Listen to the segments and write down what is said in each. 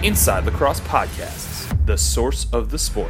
Inside Lacrosse Podcasts, the source of the sport.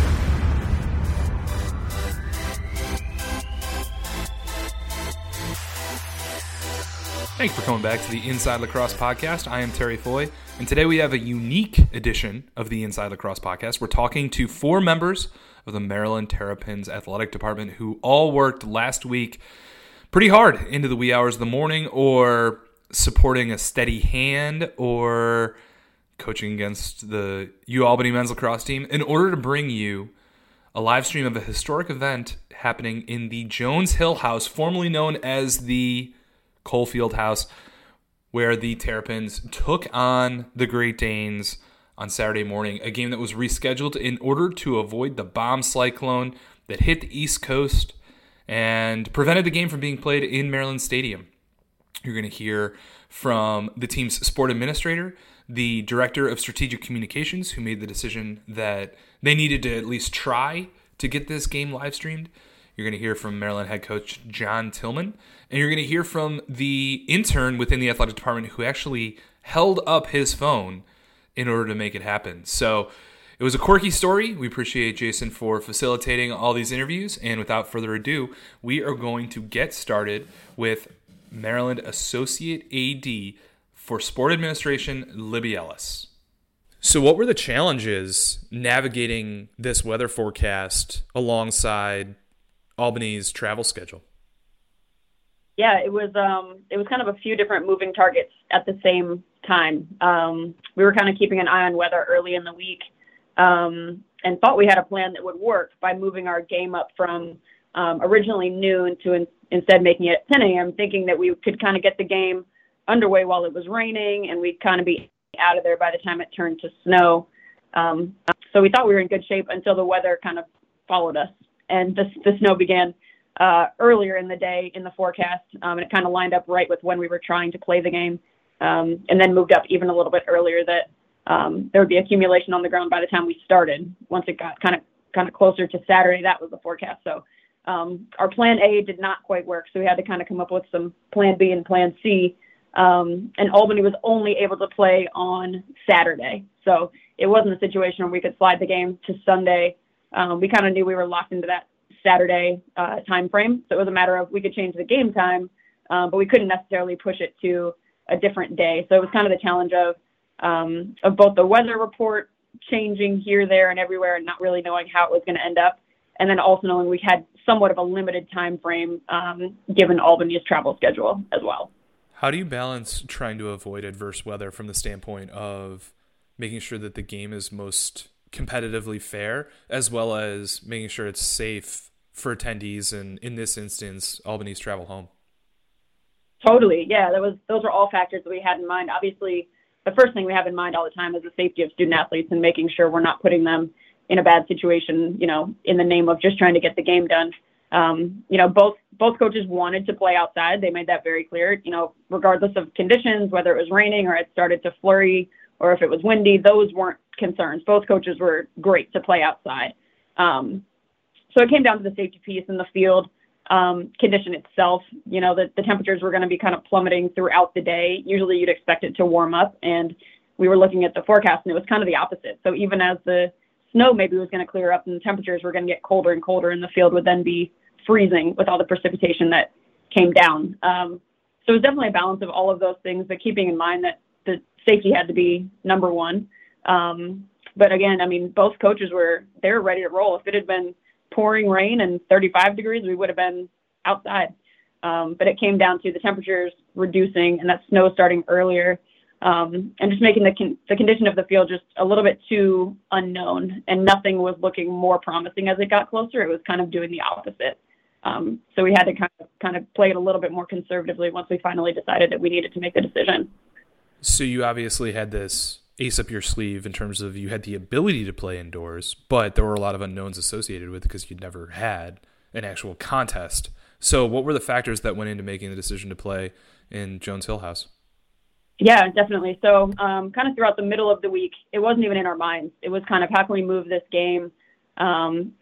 Thanks for coming back to the Inside Lacrosse Podcast. I am Terry Foy, and today we have a unique edition of the Inside Lacrosse Podcast. We're talking to four members of the Maryland Terrapins athletic department who all worked last week pretty hard into the wee hours of the morning, or supporting a steady hand, or coaching against the UAlbany men's lacrosse team in order to bring you a live stream of a historic event happening in the Jones Hill House, formerly known as the Coalfield House, where the Terrapins took on the Great Danes on Saturday morning, a game that was rescheduled in order to avoid the bomb cyclone that hit the East Coast and prevented the game from being played in Maryland Stadium. You're going to hear from the team's sport administrator, the director of strategic communications, who made the decision that they needed to at least try to get this game live streamed. You're going to hear from Maryland head coach John Tillman, and you're going to hear from the intern within the athletic department who actually held up his phone in order to make it happen. So it was a quirky story. We appreciate Jason for facilitating all these interviews, and without further ado, we are going to get started with Maryland Associate AD for Sport Administration, Libby Ellis. So what were the challenges navigating this weather forecast alongside Albany's travel schedule? Yeah, it was kind of a few different moving targets at the same time. We were kind of keeping an eye on weather early in the week, and thought we had a plan that would work by moving our game up from originally noon to instead making it 10 a.m., thinking that we could kind of get the game underway while it was raining, and we'd kind of be out of there by the time it turned to snow. So we thought we were in good shape until the weather kind of followed us, and the snow began earlier in the day in the forecast, and it kind of lined up right with when we were trying to play the game, and then moved up even a little bit earlier that there would be accumulation on the ground by the time we started. Once it got kind of closer to Saturday, that was the forecast. So our plan A did not quite work, so we had to kind of come up with some plan B and plan C. And Albany was only able to play on Saturday. So it wasn't a situation where we could slide the game to Sunday. We kind of knew we were locked into that Saturday time frame. So it was a matter of we could change the game time, but we couldn't necessarily push it to a different day. So it was kind of the challenge of both the weather report changing here, there, and everywhere, and not really knowing how it was going to end up. And then also knowing we had somewhat of a limited time frame given Albany's travel schedule as well. How do you balance trying to avoid adverse weather from the standpoint of making sure that the game is most competitively fair, as well as making sure it's safe for attendees, and in this instance, Albany's travel home? Totally, yeah. Those are all factors that we had in mind. Obviously, the first thing we have in mind all the time is the safety of student athletes and making sure we're not putting them in a bad situation, in the name of just trying to get the game done. Both coaches wanted to play outside. They made that very clear, regardless of conditions, whether it was raining or it started to flurry or if it was windy, those weren't concerns. Both coaches were great to play outside. So it came down to the safety piece in the field, condition itself. The temperatures were going to be kind of plummeting throughout the day. Usually you'd expect it to warm up, and we were looking at the forecast and it was kind of the opposite. So even as the snow maybe was going to clear up and the temperatures were going to get colder and colder, and the field would then be freezing with all the precipitation that came down. So it was definitely a balance of all of those things, but keeping in mind that the safety had to be number one. But again, both coaches were ready to roll. If it had been pouring rain and 35 degrees, we would have been outside. But it came down to the temperatures reducing and that snow starting earlier, and just making the condition of the field just a little bit too unknown, and nothing was looking more promising as it got closer. It was kind of doing the opposite. So we had to kind of play it a little bit more conservatively once we finally decided that we needed to make the decision. So you obviously had this ace up your sleeve in terms of you had the ability to play indoors, but there were a lot of unknowns associated with it because you'd never had an actual contest. So what were the factors that went into making the decision to play in Jones Hill House? Yeah, definitely. So kind of throughout the middle of the week, it wasn't even in our minds. It was kind of, how can we move this game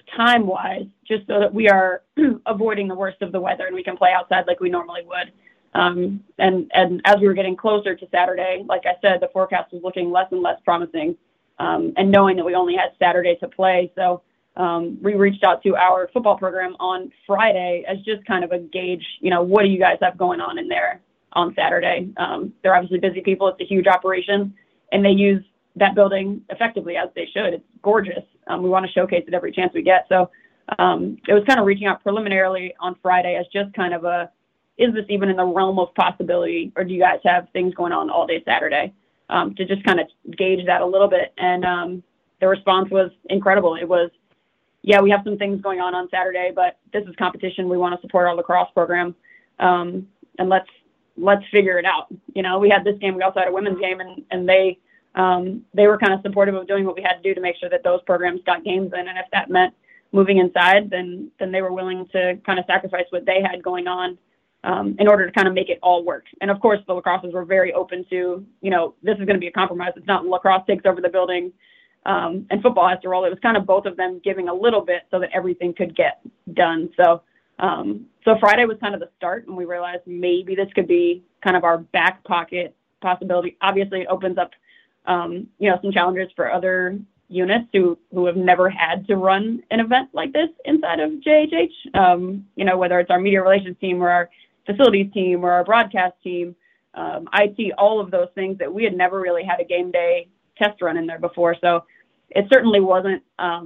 time-wise, just so that we are avoiding the worst of the weather and we can play outside like we normally would. And as we were getting closer to Saturday, like I said, the forecast was looking less and less promising. And knowing that we only had Saturday to play, so we reached out to our football program on Friday as just kind of a gauge, what do you guys have going on in there on Saturday? They're obviously busy people. It's a huge operation, and they use that building effectively as they should. It's gorgeous. We want to showcase it every chance we get. So it was kind of reaching out preliminarily on Friday as just kind of is this even in the realm of possibility, or do you guys have things going on all day Saturday? To just kind of gauge that a little bit. And the response was incredible. It was, yeah, we have some things going on Saturday, but this is competition. We want to support our lacrosse program. And let's figure it out. We had this game. We also had a women's game, and they were kind of supportive of doing what we had to do to make sure that those programs got games in. And if that meant moving inside, then they were willing to kind of sacrifice what they had going on in order to kind of make it all work. And of course, the lacrosses were very open to, this is going to be a compromise. It's not lacrosse takes over the building and football has to roll. It was kind of both of them giving a little bit so that everything could get done. So Friday was kind of the start, and we realized maybe this could be kind of our back pocket possibility. Obviously, it opens up, some challenges for other units who have never had to run an event like this inside of JHH, whether it's our media relations team or our facilities team or our broadcast team, IT, all of those things that we had never really had a game day test run in there before. So it certainly wasn't,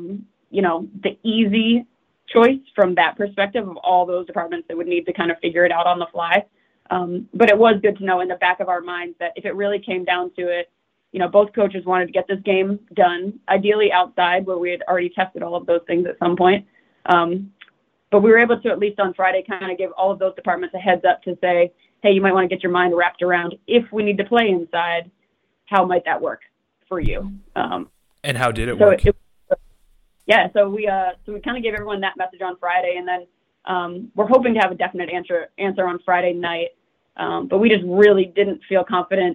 the easy choice from that perspective of all those departments that would need to kind of figure it out on the fly. But it was good to know in the back of our minds that if it really came down to it, both coaches wanted to get this game done, ideally outside where we had already tested all of those things at some point. But we were able to, at least on Friday, kind of give all of those departments a heads up to say, hey, you might want to get your mind wrapped around if we need to play inside, how might that work for you? And how did it work? So we kind of gave everyone that message on Friday, and then we're hoping to have a definite answer on Friday night. But we just really didn't feel confident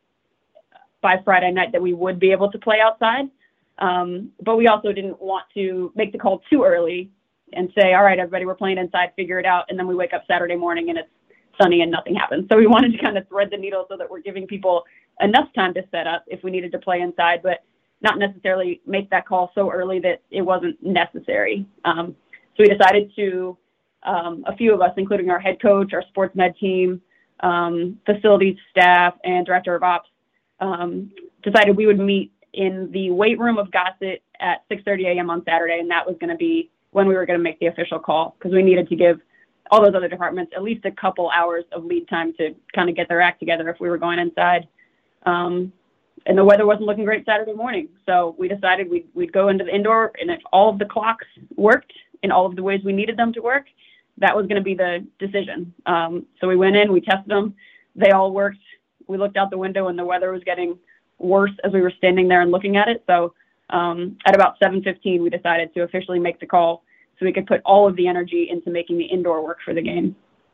by Friday night that we would be able to play outside. But we also didn't want to make the call too early and say, all right, everybody, we're playing inside, figure it out. And then we wake up Saturday morning and it's sunny and nothing happens. So we wanted to kind of thread the needle so that we're giving people enough time to set up if we needed to play inside, but not necessarily make that call so early that it wasn't necessary. So we decided to, a few of us, including our head coach, our sports med team, facilities staff, and director of ops, decided we would meet in the weight room of Gossett at 6:30 a.m. on Saturday, and that was going to be when we were going to make the official call, because we needed to give all those other departments at least a couple hours of lead time to kind of get their act together if we were going inside. And the weather wasn't looking great Saturday morning, so we decided we'd go into the indoor, and if all of the clocks worked in all of the ways we needed them to work, that was going to be the decision. So we went in, we tested them, they all worked. We looked out the window, and the weather was getting worse as we were standing there and looking at it. So at about 7:15, we decided to officially make the call so we could put all of the energy into making the indoor work for the game.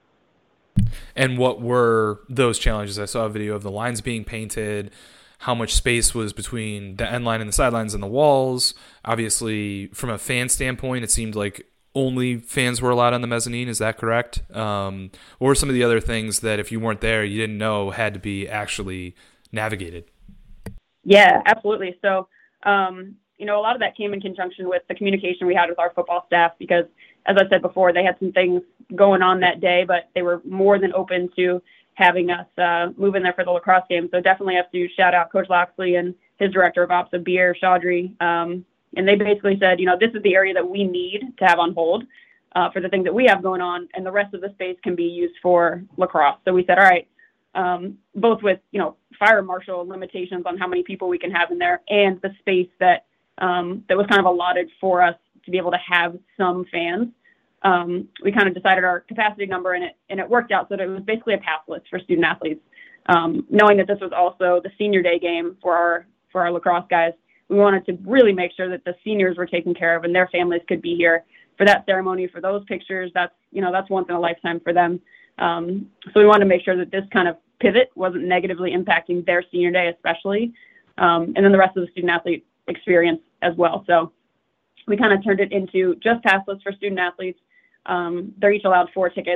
And what were those challenges? I saw a video of the lines being painted, how much space was between the end line and the sidelines and the walls. Obviously, from a fan standpoint, it seemed like only fans were allowed on the mezzanine. Is that correct? What were some of the other things that if you weren't there, you didn't know had to be actually navigated? Yeah, absolutely. So, a lot of that came in conjunction with the communication we had with our football staff, because as I said before, they had some things going on that day, but they were more than open to having us move in there for the lacrosse game. So definitely have to shout out Coach Loxley and his director of ops, Abir Chaudhry. And they basically said, this is the area that we need to have on hold for the things that we have going on, and the rest of the space can be used for lacrosse. So we said, all right, both with, fire marshal limitations on how many people we can have in there and the space that was kind of allotted for us to be able to have some fans. We kind of decided our capacity number, and it worked out so that it was basically a pass list for student athletes. Knowing that this was also the senior day game for our lacrosse guys, we wanted to really make sure that the seniors were taken care of and their families could be here for that ceremony, for those pictures. That's once in a lifetime for them. So we wanted to make sure that this kind of pivot wasn't negatively impacting their senior day, especially, and then the rest of the student athlete experience as well. So we kind of turned it into just pass lists for student athletes. They're each allowed 4 tickets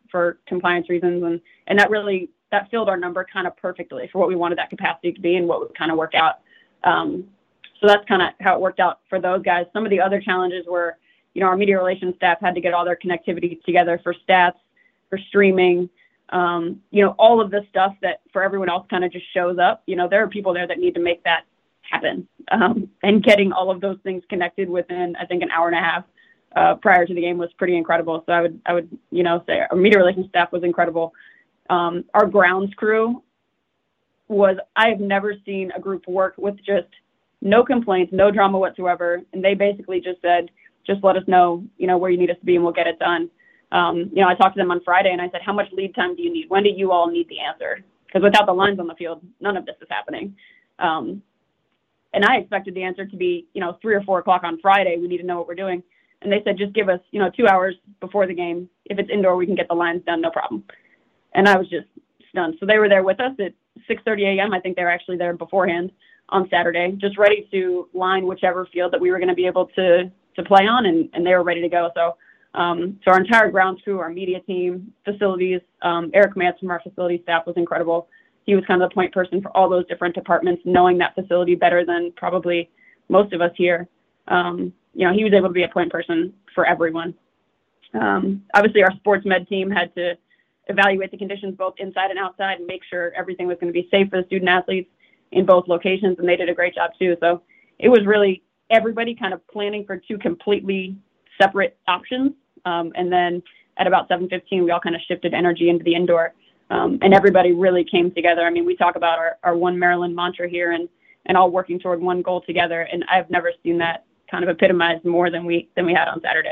for compliance reasons. And that filled our number kind of perfectly for what we wanted that capacity to be and what would kind of work out. So that's kind of how it worked out for those guys. Some of the other challenges were, our media relations staff had to get all their connectivity together for stats, for streaming, all of the stuff that for everyone else kind of just shows up. There are people there that need to make that happen. And getting all of those things connected within, I think, an hour and a half prior to the game was pretty incredible. So I would say our media relations staff was incredible. Our grounds crew I have never seen a group work with just no complaints, no drama whatsoever. And they basically just said, just let us know, where you need us to be and we'll get it done. I talked to them on Friday and I said, how much lead time do you need? When do you all need the answer? Because without the lines on the field, none of this is happening. And I expected the answer to be, 3 or 4 o'clock on Friday. We need to know what we're doing. And they said, just give us, 2 hours before the game. If it's indoor, we can get the lines done, no problem. And I was just stunned. So they were there with us at 6:30 a.m. I think they were actually there beforehand on Saturday, just ready to line whichever field that we were going to be able to play on, and they were ready to go. So our entire grounds crew, our media team, facilities, Eric Mance from our facility staff was incredible. He was kind of the point person for all those different departments, knowing that facility better than probably most of us here. He was able to be a point person for everyone. Obviously, our sports med team had to evaluate the conditions both inside and outside and make sure everything was going to be safe for the student athletes in both locations, and they did a great job too. So it was really everybody kind of planning for 2 completely separate options. And then at about 7:15, we all kind of shifted energy into the indoor, and everybody really came together. I mean, we talk about our One Maryland mantra here and all working toward one goal together. And I've never seen that kind of epitomized more than we had on Saturday.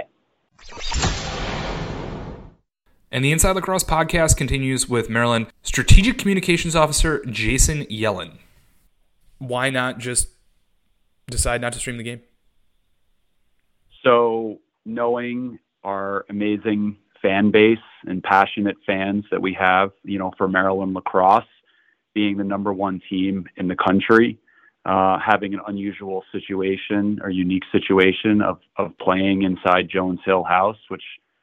And the Inside Lacrosse podcast continues with Maryland Strategic Communications Officer Jason Yellen. Why not just decide not to stream the game? So knowing our amazing fan base and passionate fans that we have, for Maryland lacrosse, being the number 1 team in the country, having an unusual situation or unique situation of playing inside Jones Hill House, which,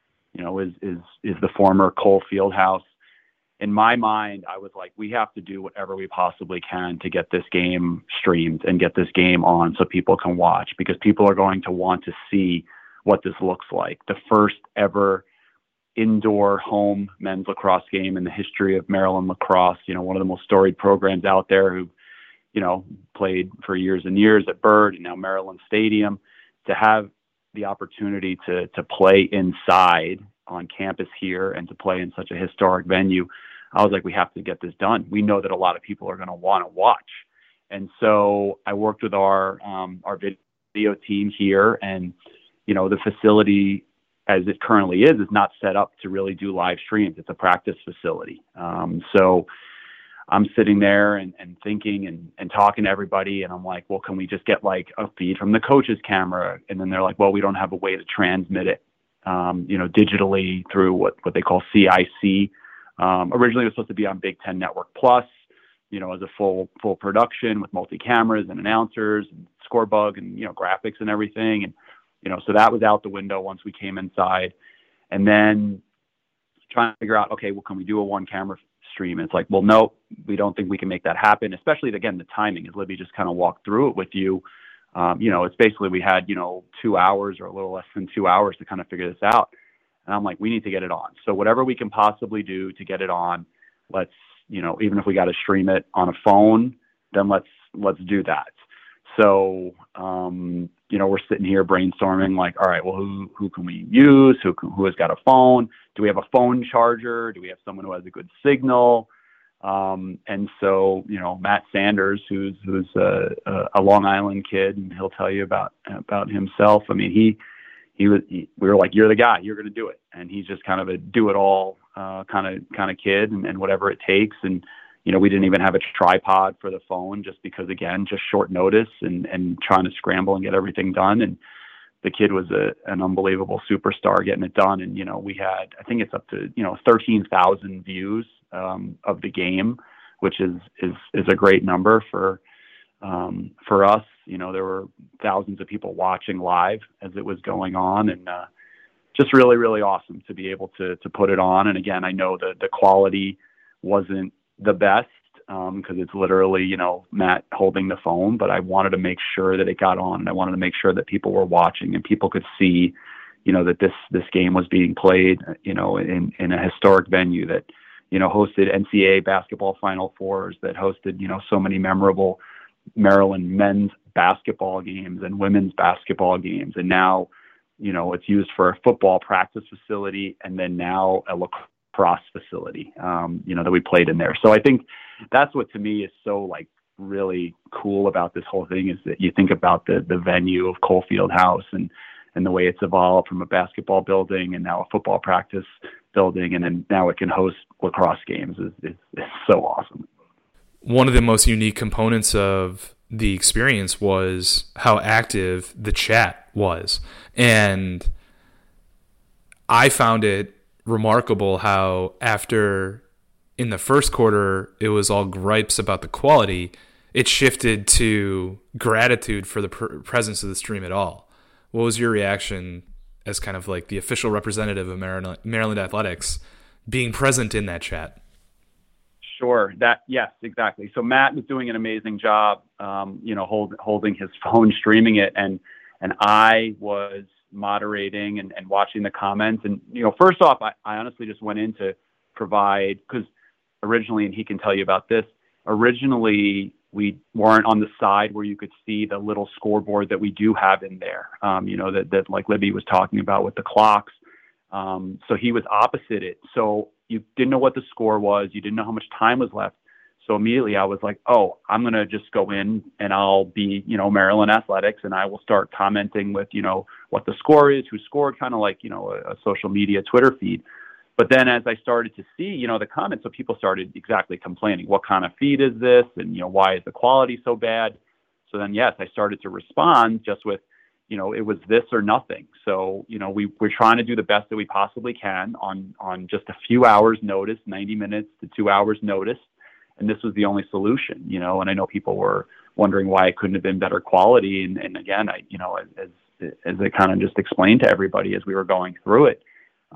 is the former Cole Fieldhouse. In my mind, I was like, we have to do whatever we possibly can to get this game streamed and get this game on so people can watch, because people are going to want to see what this looks like. The first ever indoor home men's lacrosse game in the history of Maryland lacrosse, one of the most storied programs out there who, played for years and years at Byrd and now Maryland Stadium. To have the opportunity to play inside on campus here and to play in such a historic venue, I was like, we have to get this done. We know that a lot of people are going to want to watch. And so I worked with our video team here, and, the facility as it currently is not set up to really do live streams. It's a practice facility. So I'm sitting there and thinking and talking to everybody. And I'm like, well, can we just get like a feed from the coach's camera? And then they're like, well, we don't have a way to transmit it, digitally through what they call CIC. Originally it was supposed to be on Big Ten Network Plus, as a full production with multi-cameras and announcers and scorebug and, graphics and everything. And, so that was out the window once we came inside. And then trying to figure out, okay, well, can we do a 1-camera stream? And it's like, well, no, we don't think we can make that happen, especially, again, the timing, as Libby just kind of walked through it with you. It's basically we had, 2 hours or a little less than 2 hours to kind of figure this out. And I'm like, we need to get it on. So whatever we can possibly do to get it on, let's, even if we got to stream it on a phone, then let's do that. So, we're sitting here brainstorming like, all right, well, who can we use? Who has got a phone? Do we have a phone charger? Do we have someone who has a good signal? And so, Matt Sanders, who's a Long Island kid, and he'll tell you about himself. I mean, we were like, you're the guy, you're going to do it. And he's just kind of a do it all kind of kid, and whatever it takes. And, we didn't even have a tripod for the phone just because, again, just short notice and trying to scramble and get everything done. And the kid was an unbelievable superstar getting it done. And, we had, I think it's up to, 13,000 views of the game, which is a great number for us. There were thousands of people watching live as it was going on. And just really, really awesome to be able to put it on. And again, I know that the quality wasn't the best because it's literally, Matt holding the phone, but I wanted to make sure that it got on, and I wanted to make sure that people were watching and people could see, that this game was being played, in a historic venue that, hosted NCAA basketball Final Fours, that hosted, so many memorable Maryland men's basketball games and women's basketball games. And now, it's used for a football practice facility, and then now a lacrosse facility, that we played in there. So I think that's what to me is so really cool about this whole thing, is that you think about the venue of Cole Fieldhouse and the way it's evolved from a basketball building and now a football practice building, and then now it can host lacrosse games is so awesome. One of the most unique components of the experience was how active the chat was. And I found it remarkable how after in the first quarter, it was all gripes about the quality, it shifted to gratitude for the presence of the stream at all. What was your reaction as kind of the official representative of Maryland Athletics being present in that chat? Sure. Yes, exactly. So Matt was doing an amazing job, holding his phone, streaming it. And I was moderating and watching the comments. And, first off, I honestly just went in to provide, because originally, and he can tell you about this, originally we weren't on the side where you could see the little scoreboard that we do have in there, that like Libby was talking about with the clocks. So he was opposite it. So you didn't know what the score was. You didn't know how much time was left. So immediately I was like, oh, I'm going to just go in and I'll be, Maryland Athletics, and I will start commenting with, what the score is, who scored, kind of like, a social media Twitter feed. But then as I started to see, the comments, so people started exactly complaining, what kind of feed is this? And, why is the quality so bad? So then, yes, I started to respond just with, it was this or nothing. So, we're trying to do the best that we possibly can on just a few hours notice, 90 minutes to 2 hours notice. And this was the only solution, and I know people were wondering why it couldn't have been better quality. And again, as I kind of just explained to everybody as we were going through it,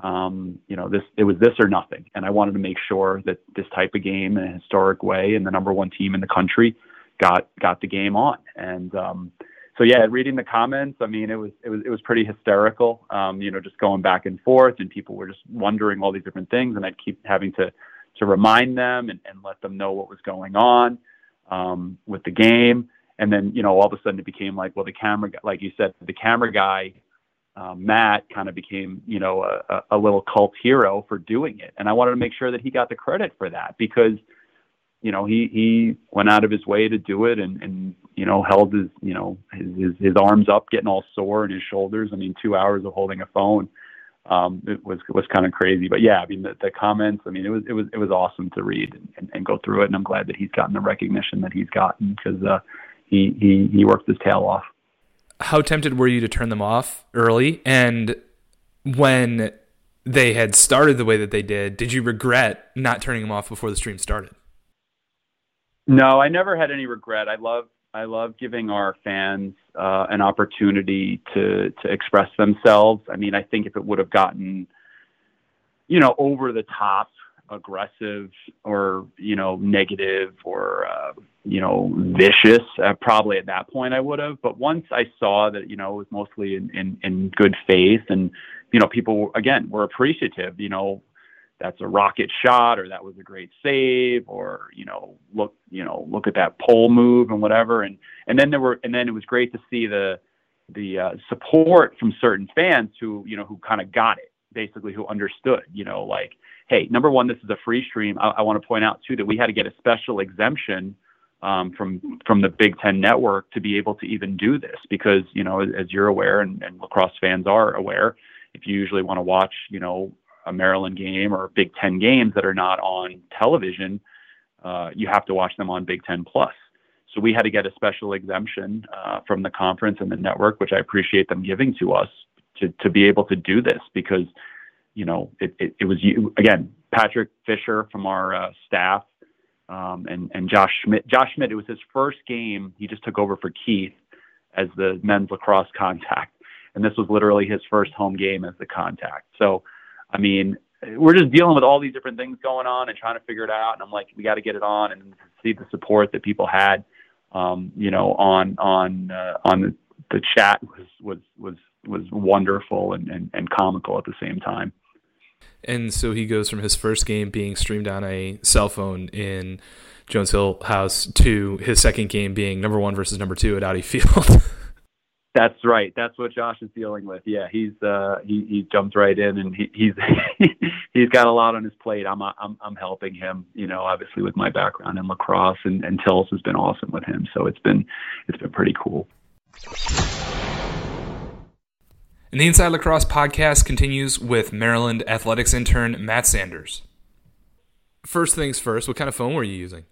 it was this or nothing. And I wanted to make sure that this type of game in a historic way and the number one team in the country got the game on. And, so yeah, reading the comments, I mean, it was pretty hysterical, just going back and forth, and people were just wondering all these different things. And I'd keep having to remind them and let them know what was going on, with the game. And then, all of a sudden it became like, well, the camera, like you said, the camera guy, Matt kind of became, a little cult hero for doing it. And I wanted to make sure that he got the credit for that, because, he went out of his way to do it and held his arms up, getting all sore, and his shoulders. I mean, 2 hours of holding a phone, it was kind of crazy. But yeah, I mean, the comments, I mean, it was awesome to read and go through it. And I'm glad that he's gotten the recognition that he's gotten, because, he worked his tail off. How tempted were you to turn them off early? And when they had started the way that they did you regret not turning them off before the stream started? No, I never had any regret. I love giving our fans an opportunity to express themselves. I mean, I think if it would have gotten, over the top, aggressive, or negative, or vicious, probably at that point I would have. But once I saw that it was mostly in good faith, and people again were appreciative, that's a rocket shot, or that was a great save, or look at that pole move and whatever, and then it was great to see the support from certain fans who kind of got it, basically, who understood, like, hey, number one, this is a free stream. I want to point out too that we had to get a special exemption from the Big Ten Network to be able to even do this, because as you're aware, and lacrosse fans are aware, if you usually want to watch a Maryland game or Big Ten games that are not on television, you have to watch them on Big Ten Plus. So we had to get a special exemption from the conference and the network, which I appreciate them giving to us to be able to do this, because it was you again, Patrick Fisher from our staff, and Josh Schmidt. Josh Schmidt, it was his first game. He just took over for Keith as the men's lacrosse contact. and this was literally his first home game as the contact. So, I mean, we're just dealing with all these different things going on and trying to figure it out. And I'm like, we got to get it on, and see the support that people had, on the chat was wonderful and comical at the same time. And so he goes from his first game being streamed on a cell phone in Jones Hill House to his second game being number 1 versus number 2 at Audi Field. That's right. That's what Josh is dealing with. Yeah, he jumped right in, and he's he's got a lot on his plate. I'm helping him, obviously with my background in lacrosse, and Tillis has been awesome with him. So it's been pretty cool. And the Inside Lacrosse podcast continues with Maryland athletics intern Matt Sanders. First things first, what kind of phone were you using?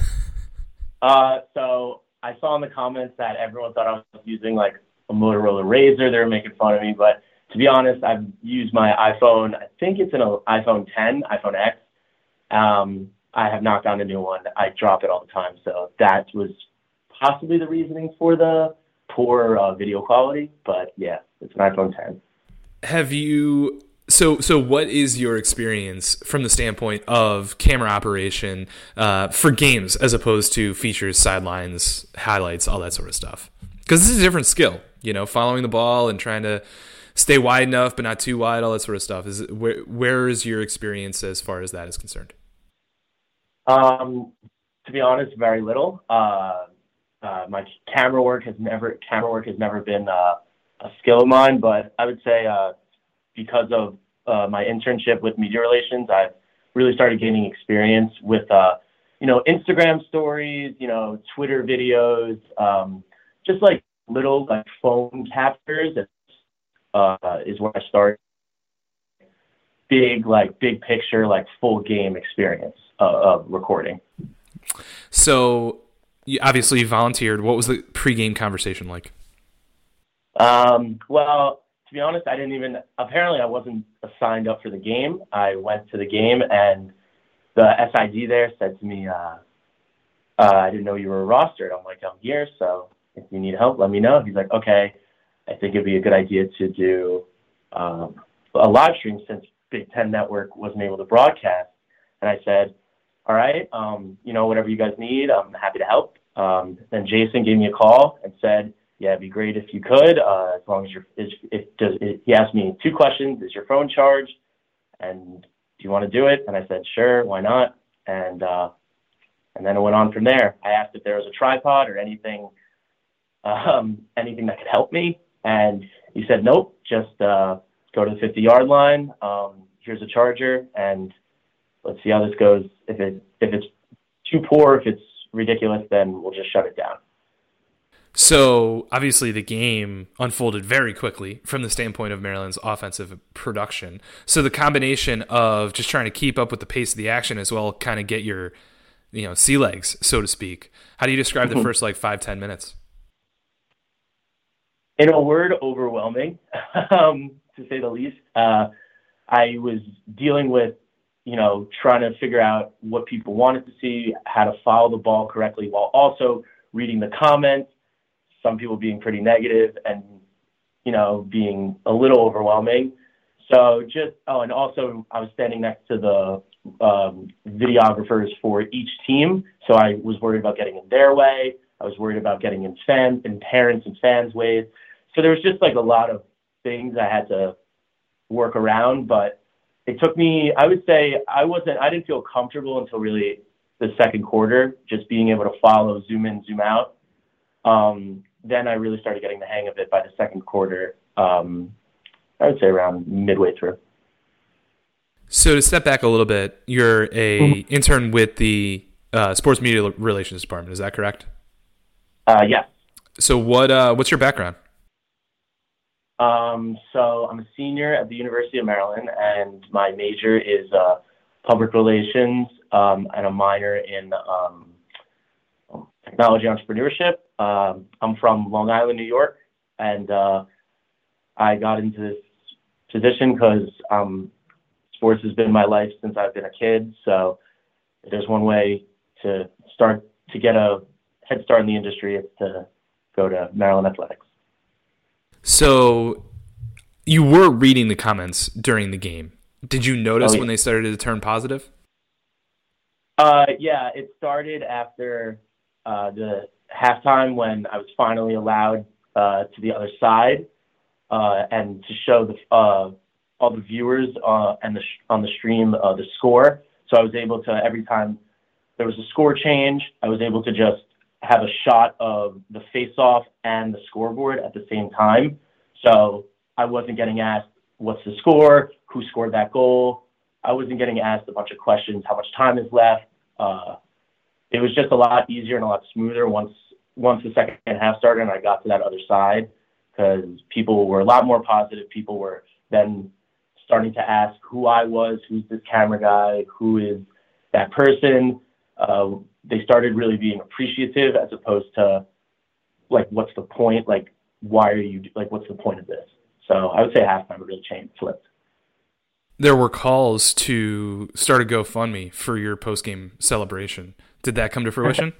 So I saw in the comments that everyone thought I was using like a Motorola Razr. They were making fun of me, but to be honest, I've used my iPhone. I think it's an iPhone 10, iPhone X. I have not gotten a new one. I drop it all the time, so that was possibly the reasoning for the poor video quality. But yeah, it's an iPhone 10. Have you? So what is your experience from the standpoint of camera operation for games as opposed to features, sidelines, highlights, all that sort of stuff? Because this is a different skill, following the ball and trying to stay wide enough but not too wide, all that sort of stuff. Where is your experience as far as that is concerned? To be honest, very little. My camera work has never been a skill of mine, but I would say because of my internship with media relations, I've really started gaining experience with, Instagram stories, Twitter videos, just like little like phone captures. Is where I started. Big picture, like full game experience of recording. So you obviously volunteered. What was the pregame conversation like? Well, to be honest, apparently I wasn't signed up for the game. I went to the game, and the SID there said to me, I didn't know you were rostered. I'm like, I'm here, so if you need help, let me know. He's like, okay, I think it'd be a good idea to do a live stream since Big Ten Network wasn't able to broadcast. And I said, all right, whatever you guys need, I'm happy to help. Then Jason gave me a call and said, yeah, it'd be great if you could, as long as he asked me 2 questions. Is your phone charged? And do you want to do it? And I said, sure, why not? And then it went on from there. I asked if there was a tripod or anything that could help me. And he said, nope, just go to the 50-yard line. Here's a charger, and let's see how this goes. If it's too poor, if it's ridiculous, then we'll just shut it down. So obviously the game unfolded very quickly from the standpoint of Maryland's offensive production. So the combination of just trying to keep up with the pace of the action as well, kind of get your, sea legs, so to speak. How do you describe the first 5-10 minutes? In a word, overwhelming, to say the least. I was dealing with, trying to figure out what people wanted to see, how to follow the ball correctly, while also reading the comments. Some people being pretty negative and, being a little overwhelming. So and also I was standing next to the videographers for each team. So I was worried about getting in their way. I was worried about getting in parents and fans' ways. So there was just a lot of things I had to work around, but it took me, I would say I didn't feel comfortable until really the second quarter, just being able to follow, zoom in, zoom out. Then I really started getting the hang of it by the second quarter, I would say around midway through. So to step back a little bit, you're a intern with the Sports Media Relations Department. Is that correct? Yes. So what's your background? So I'm a senior at the University of Maryland, and my major is public relations and a minor in technology entrepreneurship. I'm from Long Island, New York, and I got into this position because sports has been my life since I've been a kid. So if there's one way to get a head start in the industry, it's to go to Maryland Athletics. So You were reading the comments during the game. Did you notice Oh, yeah. when they started to turn positive? Yeah, it started after the halftime when I was finally allowed to the other side and to show all the viewers on the stream the score. So I was able to, every time there was a score change, I was able to just have a shot of the face-off and the scoreboard at the same time. So I wasn't getting asked, what's the score? Who scored that goal? I wasn't getting asked a bunch of questions, how much time is left? It was just a lot easier and a lot smoother once the second half started and I got to that other side, because people were a lot more positive. People were then starting to ask who I was, who's this camera guy, who is that person. They started really being appreciative as opposed to like, what's the point? Like, why are you, like, what's the point of this? So I would say halftime really flipped. There were calls to start a GoFundMe for your post-game celebration. Did that come to fruition?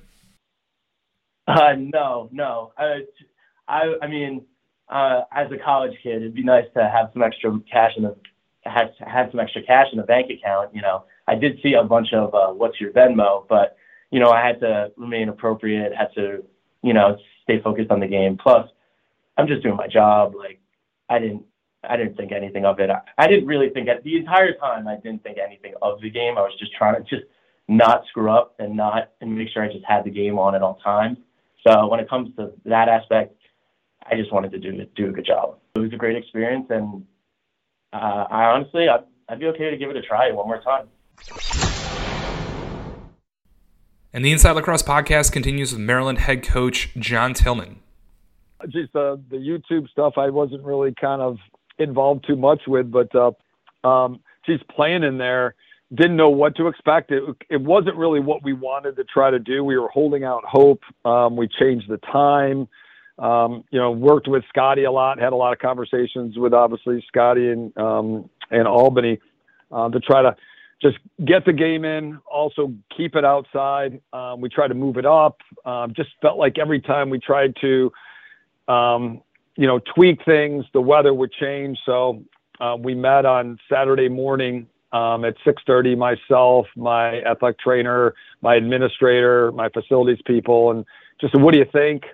No. I mean, as a college kid, it'd be nice to have some extra cash in the bank account. You know, I did see a bunch of what's your Venmo, but you know, I had to remain appropriate, had to, you know, stay focused on the game. Plus, I'm just doing my job. Like, I didn't think anything of it. I didn't really think the entire time. I didn't think anything of the game. I was just trying to just not screw up and make sure I just had the game on at all times. So when it comes to that aspect, I just wanted to do a good job. It was a great experience, and I honestly, I'd be okay to give it a try one more time. And the Inside Lacrosse podcast continues with Maryland head coach John Tillman. Just the YouTube stuff I wasn't really kind of involved too much with, but she's playing in there. Didn't know what to expect. It wasn't really what we wanted to try to do. We were holding out hope. We changed the time. Worked with Scotty a lot. Had a lot of conversations with obviously Scotty and Albany to try to just get the game in. Also keep it outside. We tried to move it up. Just felt like every time we tried to tweak things, the weather would change. So we met on Saturday morning at 6:30, myself, my athletic trainer, my administrator, my facilities people, and just said, what do you think?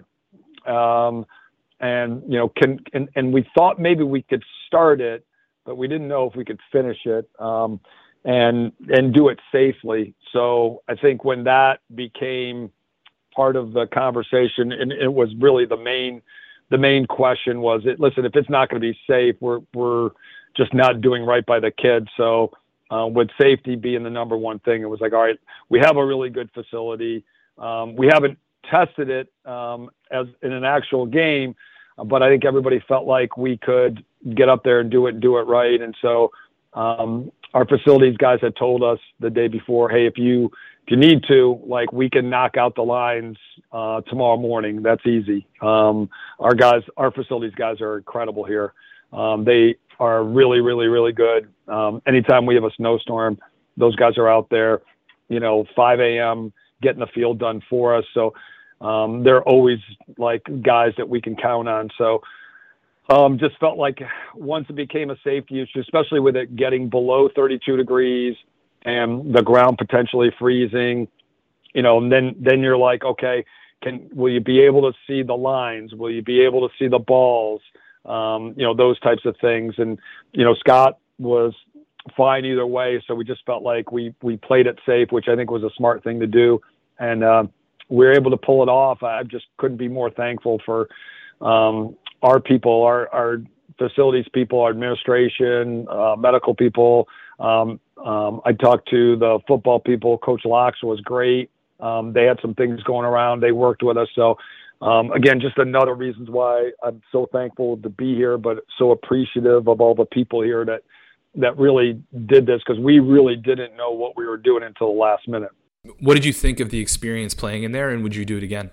And we thought maybe we could start it, but we didn't know if we could finish it and do it safely. So I think when that became part of the conversation, and it was really the main question was, listen, if it's not going to be safe, we're just not doing right by the kids. So with safety being the number one thing, it was like, all right, we have a really good facility. We haven't tested it as in an actual game, but I think everybody felt like we could get up there and do it right. And so our facilities guys had told us the day before, hey, if you need to, like, we can knock out the lines tomorrow morning. That's easy. Our facilities guys are incredible here. They are really, really, really good. Anytime we have a snowstorm, those guys are out there, 5 a.m. getting the field done for us. So they're always like guys that we can count on. So just felt like once it became a safety issue, especially with it getting below 32 degrees and the ground potentially freezing, and then you're like, okay, will you be able to see the lines? Will you be able to see the balls? Those types of things. And, Scott was fine either way. So we just felt like we played it safe, which I think was a smart thing to do. And we were able to pull it off. I just couldn't be more thankful for our people, our facilities people, our administration, medical people. I talked to the football people. Coach Locks was great. They had some things going around. They worked with us. So, again, just another reasons why I'm so thankful to be here, but so appreciative of all the people here that really did this, because we really didn't know what we were doing until the last minute. What did you think of the experience playing in there, and would you do it again?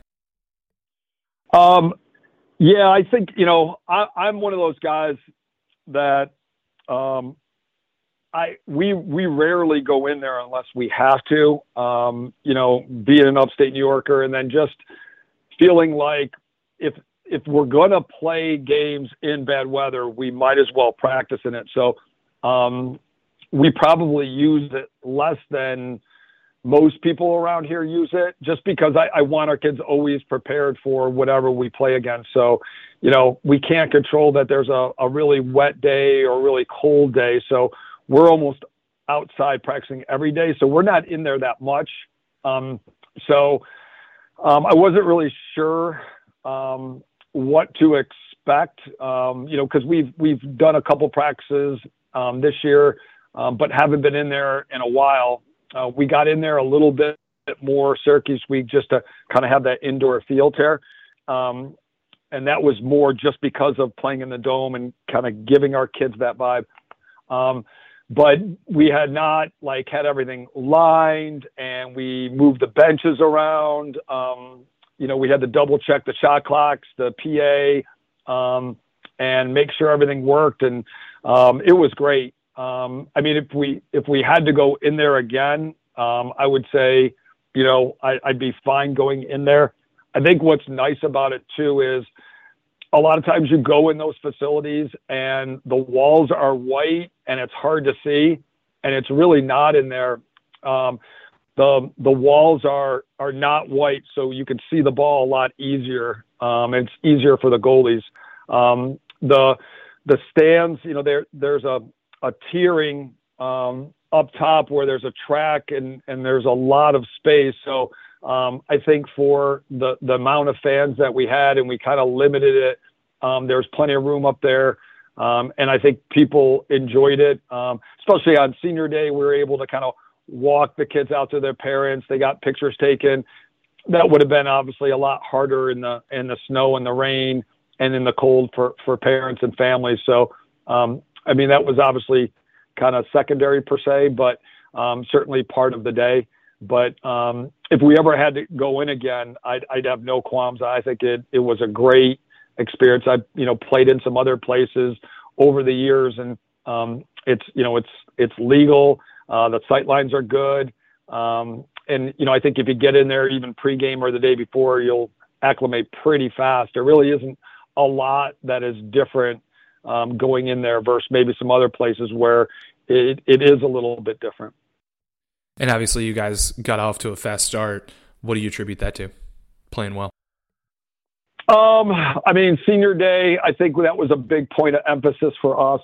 Yeah, I think, I'm one of those guys that we rarely go in there unless we have to, being an upstate New Yorker, and then just feeling like if if we're going to play games in bad weather, we might as well practice in it. So we probably use it less than most people around here use it, just because I want our kids always prepared for whatever we play against. So, we can't control that there's a really wet day or really cold day. So we're almost outside practicing every day. So we're not in there that much. I wasn't really sure what to expect, because we've done a couple practices this year, but haven't been in there in a while. We got in there a little bit more Syracuse week just to kind of have that indoor feel there. And that was more just because of playing in the dome and kind of giving our kids that vibe. But we had not had everything lined, and we moved the benches around. We had to double check the shot clocks, the PA, and make sure everything worked. And it was great. If we had to go in there again, I would say, I'd be fine going in there. I think what's nice about it too is a lot of times you go in those facilities and the walls are white and it's hard to see, and it's really not in there. The walls are not white, so you can see the ball a lot easier. It's easier for the goalies. The stands, there's a tiering up top where there's a track and there's a lot of space. So I think for the amount of fans that we had, and we kind of limited it, there's plenty of room up there. And I think people enjoyed it, especially on senior day. We were able to kind of walk the kids out to their parents. They got pictures taken. That would have been obviously a lot harder in the snow and the rain and in the cold for parents and families. So, that was obviously kind of secondary per se, but certainly part of the day. But if we ever had to go in again, I'd have no qualms. I think it was a great experience. I played in some other places over the years, and it's legal. The sight lines are good, and I think if you get in there even pregame or the day before, you'll acclimate pretty fast. There really isn't a lot that is different going in there versus maybe some other places where it is a little bit different. And obviously you guys got off to a fast start. What do you attribute that to? Playing well. Senior day, I think that was a big point of emphasis for us.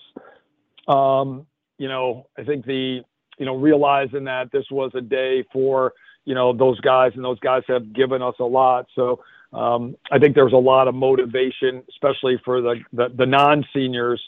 I think realizing that this was a day for, those guys, and those guys have given us a lot. So I think there was a lot of motivation, especially for the non-seniors,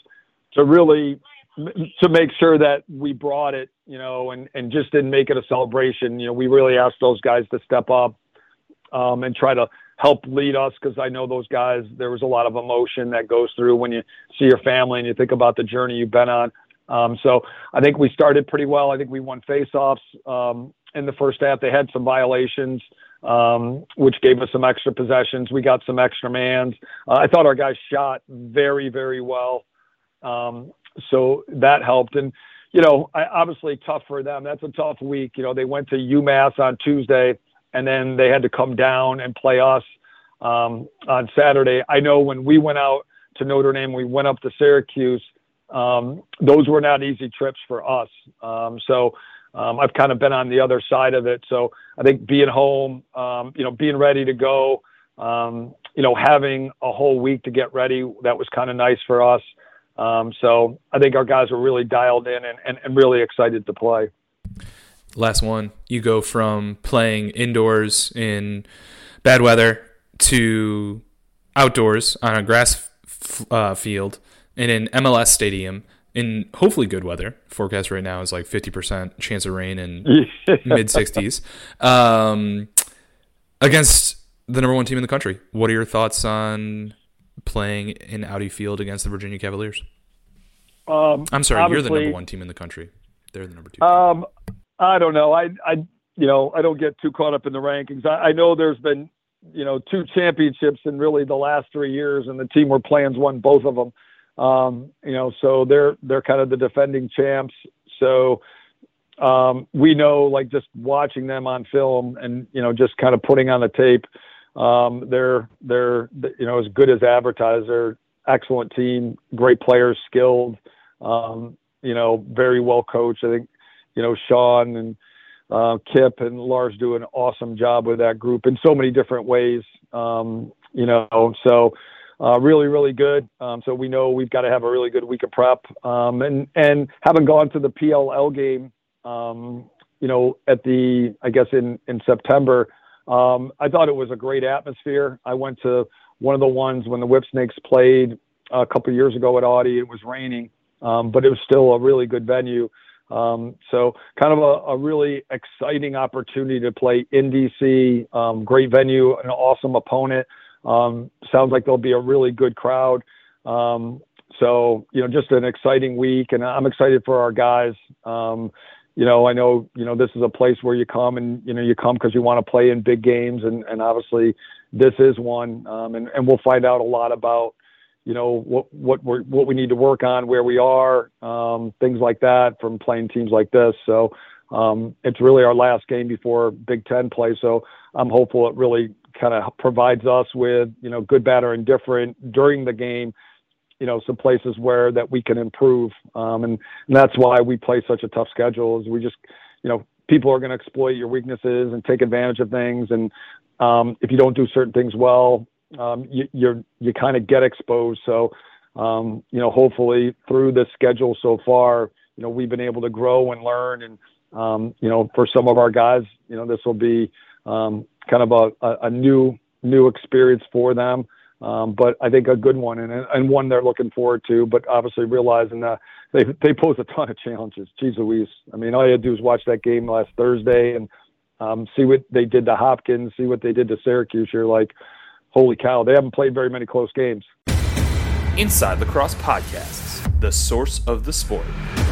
to make sure that we brought it, and just didn't make it a celebration. We really asked those guys to step up and try to help lead us, because I know those guys, there was a lot of emotion that goes through when you see your family and you think about the journey you've been on. So I think we started pretty well. I think we won faceoffs in the first half. They had some violations, which gave us some extra possessions. We got some extra mans. I thought our guys shot very, very well. So that helped. And, obviously tough for them. That's a tough week. They went to UMass on Tuesday, and then they had to come down and play us on Saturday. I know when we went out to Notre Dame, we went up to Syracuse. Those were not easy trips for us. I've kind of been on the other side of it. So I think being home, being ready to go, having a whole week to get ready, that was kind of nice for us. So I think our guys were really dialed in and really excited to play. Last one, you go from playing indoors in bad weather to outdoors on a grass field in an MLS stadium in hopefully good weather. Forecast right now is 50% chance of rain and mid 60s against the number one team in the country. What are your thoughts on playing in Audi Field against the Virginia Cavaliers? I'm sorry, you're the number one team in the country. They're the number two team. I don't know. I don't get too caught up in the rankings. I know there's been, 2 championships in really the last 3 years, and the team we're playing's won both of them. So they're kind of the defending champs. So we know, just watching them on film and, just kind of putting on the tape, they're as good as advertised. They're excellent team, great players, skilled, very well coached. I think, Sean and Kip and Lars do an awesome job with that group in so many different ways. Really, really good. So we know we've got to have a really good week of prep. And having gone to the PLL game, in September, I thought it was a great atmosphere. I went to one of the ones when the Whipsnakes played a couple of years ago at Audi. It was raining, but it was still a really good venue. So kind of a really exciting opportunity to play in DC, great venue, an awesome opponent. Sounds like there'll be a really good crowd. Just an exciting week, and I'm excited for our guys. I know, this is a place where you come and, you come because you want to play in big games. And obviously this is one. And we'll find out a lot about, what we need to work on, where we are, things like that from playing teams like this. So, it's really our last game before Big Ten play. So I'm hopeful it really kind of provides us with, good, bad, or indifferent during the game, some places where that we can improve. And that's why we play such a tough schedule is we just, people are going to exploit your weaknesses and take advantage of things. And if you don't do certain things well, you kind of get exposed. So, hopefully through this schedule so far, we've been able to grow and learn. And, for some of our guys, this will be kind of a new experience for them. But I think a good one and one they're looking forward to, but obviously realizing that they pose a ton of challenges. Jeez Louise. I mean, all you had to do is watch that game last Thursday and see what they did to Hopkins, see what they did to Syracuse. You're like, holy cow, they haven't played very many close games. Inside Lacrosse Podcasts, the source of the sport.